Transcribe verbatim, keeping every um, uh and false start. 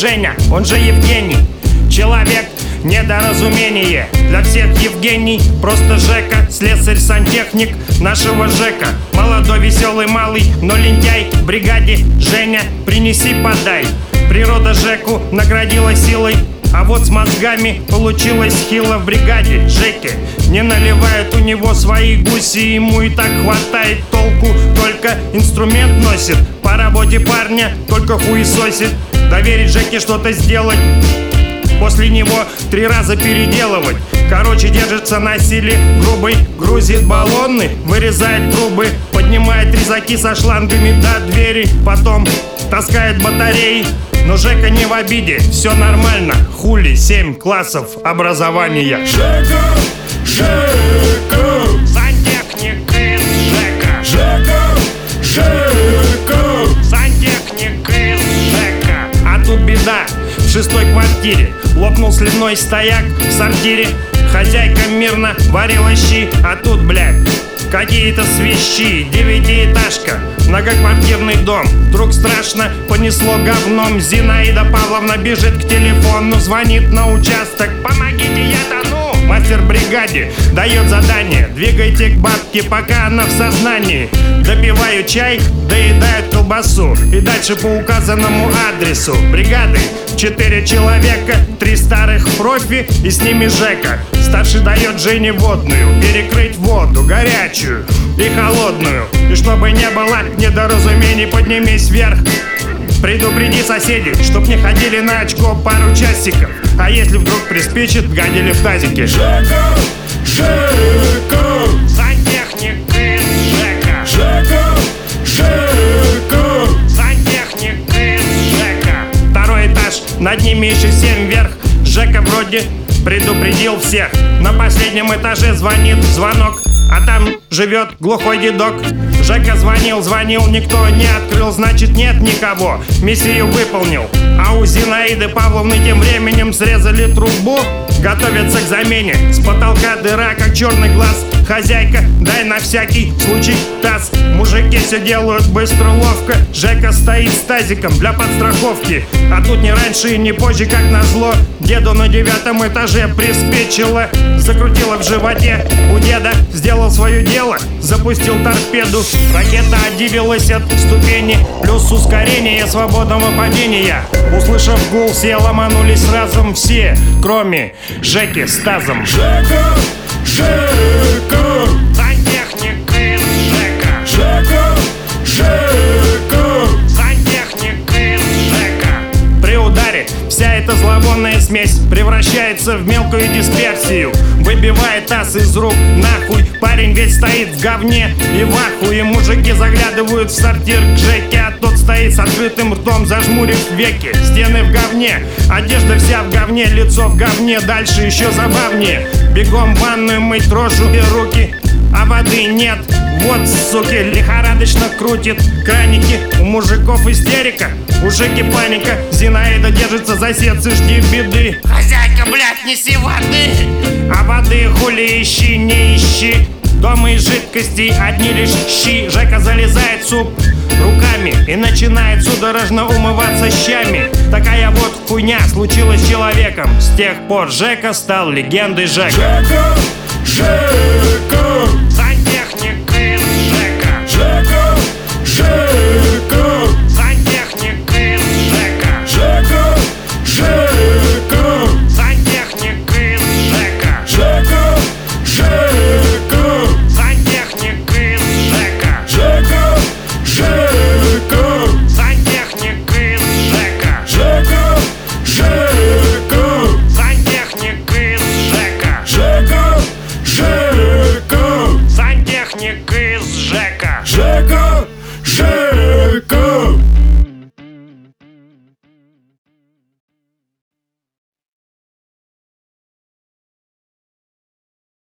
Женя, он же Евгений. Человек недоразумение. Для всех Евгений просто Жека, слесарь-сантехник нашего Жека. Молодой, веселый, малый, но лентяй в бригаде. Женя, принеси, подай. Природа Жеку наградила силой, а вот с мозгами получилось хило в бригаде. Жеке не наливают у него свои гуси, ему и так хватает толку, только инструмент носит. По работе парня только хуесосит. Доверить Жеке что-то сделать, после него три раза переделывать. Короче, держится на силе грубой, грузит баллоны, вырезает трубы, поднимает резаки со шлангами до двери, потом таскает батареи. Но Жека не в обиде, все нормально. Хули, семь классов образования. Жека, Жека, сантехник из Жека. Жека, Жека, сантехник из Жека. А тут беда, в шестой квартире лопнул сливной стояк в сортире. Хозяйка мирно варила щи, а тут, блядь, какие-то свищи. Девятиэтажка, многоквартирный дом. Вдруг страшно понесло говном. Зинаида Павловна бежит к телефону, звонит на участок. Помогите, я тону. Мастер бригаде дает задание: двигайте к бабке, пока она в сознании. Допиваю чай, доедают колбасу, и дальше по указанному адресу. Бригады четыре человека, три старых профи и с ними Жека. Старший дает Жене водную, перекрыть воду горячую и холодную. И чтобы не было недоразумений, поднимись вверх. Предупреди соседей, чтоб не ходили на очко пару часиков. А если вдруг приспичит, гадили в тазике. Жека, Жека, сантехник из Жека. Жека, Жека, сантехник из Жека. Второй этаж, над ними еще семь вверх. Жека вроде предупредил всех. На последнем этаже звонит звонок, а там живет глухой дедок. Жека звонил, звонил, никто не открыл, значит нет никого. Миссию выполнил. А у Зинаиды Павловны тем временем срезали трубу, готовятся к замене. С потолка дыра, как черный глаз. Хозяйка, дай на всякий случай таз. Мужики все делают быстро, ловко. Жека стоит с тазиком для подстраховки. А тут не раньше и не позже, как назло, деду на девятом этаже приспичило. Закрутило в животе у деда, сделал свое дело, запустил торпеду. Ракета отделилась от ступени, плюс ускорение свободного падения. Услышав гул, все ломанулись разом все, кроме Жеки с тазом. Жека, Жека, сантехник из Жека. Жека, Жека, сантехник из Жека. При ударе вся эта зловонная смесь превращается в мелкую дисперсию, выбивает таз из рук нахуй. Парень ведь стоит в говне и в ахуе. Мужики заглядывают в сортир к Жеке, а тот стоит с открытым ртом, зажмурив веки. Стены в говне, одежда вся в говне, лицо в говне. Дальше еще забавнее. Бегом в ванную мыть рожу и руки, а воды нет. Вот, суки, лихорадочно крутит краники. У мужиков истерика, у Жеки паника. Зинаида держится за сердце, жди беды. Хозяйка, блядь, неси воды. А воды хули ищи, не ищи. Дома из жидкостей одни лишь щи. Жека залезает в суп руками и начинает судорожно умываться щами. Такая вот хуйня случилась с человеком. С тех пор Жека стал легендой Жека. Жека, Жека, сантехник из Жека. Жека, Жека, сантехник из Жека. Жека, Жека, сантехник из Жека. Жека, Жека, сантехник из Жека. Жека, Жека, сантехник из Жека. Жека, Жека, сантехник из Жека. Жека, Жека, сантехник из Жека. Жека, Жека.